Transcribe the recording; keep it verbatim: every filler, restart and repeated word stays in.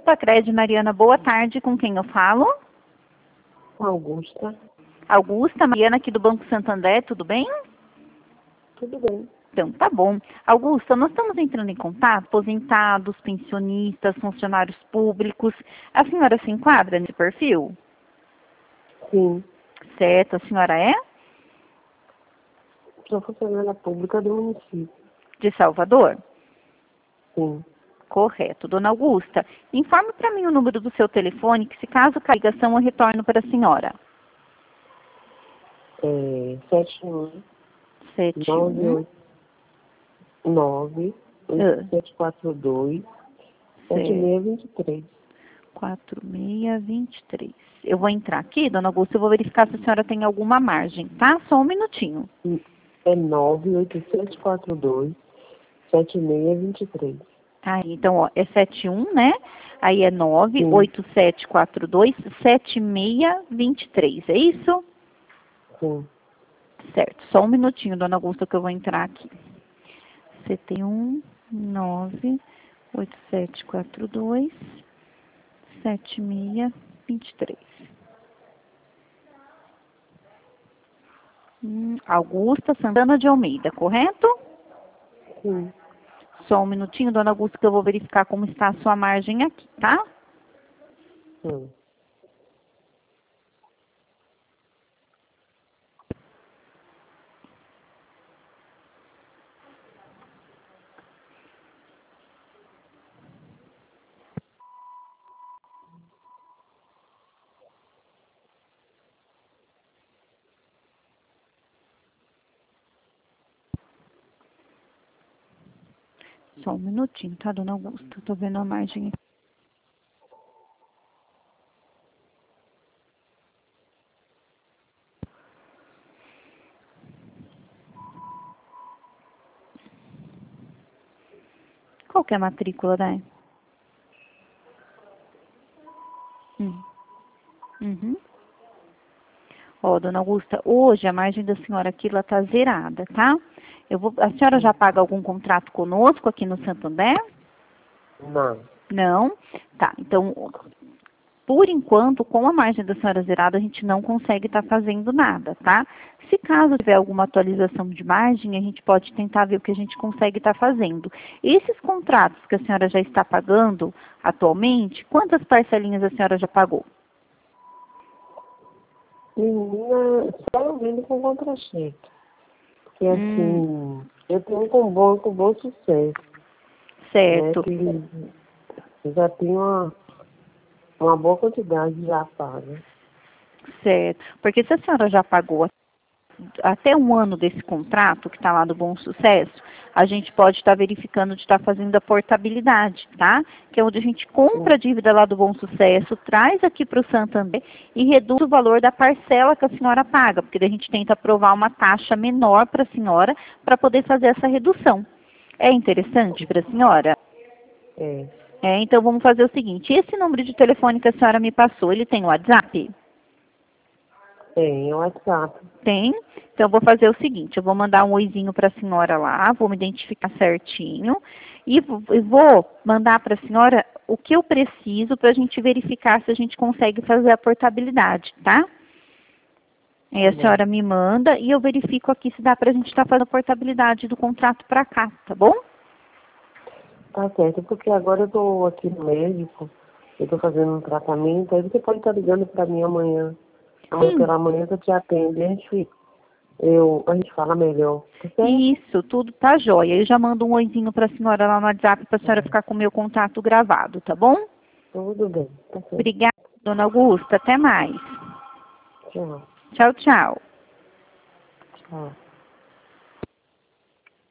Opa, Crédito Mariana, boa tarde. Com quem eu falo? Augusta. Augusta, Mariana aqui do Banco Santander, tudo bem? Tudo bem. Então, tá bom. Augusta, nós estamos entrando em contato, aposentados, pensionistas, funcionários públicos. A senhora se enquadra nesse perfil? Sim. Certo, a senhora é? Sou funcionária pública do município. De Salvador? Sim. Correto. Dona Augusta, informe para mim o número do seu telefone, que se caso caia a ligação eu retorno para a senhora. É sete um Sete nove um oito nove oito sete quatro dois sete seis dois três. quatro seis dois três. Eu vou entrar aqui, Dona Augusta, eu vou verificar se a senhora tem alguma margem, tá? Só um minutinho. É nove oito sete quatro dois sete seis dois três. Aí, então, ó, é sete um, né? Aí é nove oito sete quatro dois sete seis dois três, é isso? Sim. Certo, só um minutinho, Dona Augusta, que eu vou entrar aqui. sete um nove oito sete quatro dois sete seis dois três. Hum, Augusta Santana de Almeida, correto? Sim. Só um minutinho, Dona Augusta, que eu vou verificar como está a sua margem aqui, tá? Sim. Só um minutinho, tá, Dona Augusta? Tô vendo a margem aqui. Qual que é a matrícula, né? Hum. Uhum. Ó, Dona Augusta, hoje a margem da senhora aqui, ela tá zerada, tá? Eu vou, a senhora já paga algum contrato conosco aqui no Santander? Não. Não? Tá, então, por enquanto, com a margem da senhora zerada, a gente não consegue estar fazendo nada, tá? Se caso tiver alguma atualização de margem, a gente pode tentar ver o que a gente consegue estar fazendo. Esses contratos que a senhora já está pagando atualmente, quantas parcelinhas a senhora já pagou? Menina, só vindo com contra-cheque. Porque assim, Hum. eu tenho com bom, com bom sucesso. Certo. Né, que já tem uma, uma boa quantidade já paga. Certo. Porque se a senhora já pagou até um ano desse contrato, que está lá do Bom Sucesso, a gente pode estar verificando de estar fazendo a portabilidade, tá? Que é onde a gente compra a dívida lá do Bom Sucesso, traz aqui para o Santander e reduz o valor da parcela que a senhora paga, porque daí a gente tenta aprovar uma taxa menor para a senhora para poder fazer essa redução. É interessante para a senhora? É. É, então vamos fazer o seguinte, esse número de telefone que a senhora me passou, ele tem WhatsApp? Tem, é o WhatsApp. Tem? Então, eu vou fazer o seguinte, eu vou mandar um oizinho para a senhora lá, vou me identificar certinho e vou mandar para a senhora o que eu preciso para a gente verificar se a gente consegue fazer a portabilidade, tá? Aí a senhora me manda e eu verifico aqui se dá para a gente estar fazendo a portabilidade do contrato para cá, tá bom? Tá certo, porque agora eu tô aqui no médico, eu tô fazendo um tratamento, aí você pode estar ligando para mim amanhã. Amanhã pela manhã que eu te atendo, a gente, eu, a gente fala melhor, tá certo? Isso, tudo tá jóia. Eu já mando um oizinho para a senhora lá no WhatsApp para a senhora ficar com o meu contato gravado, tá bom? Tudo bem, tá certo. Obrigada, dona Augusta. Até mais. Tchau. Tchau, tchau. Tchau.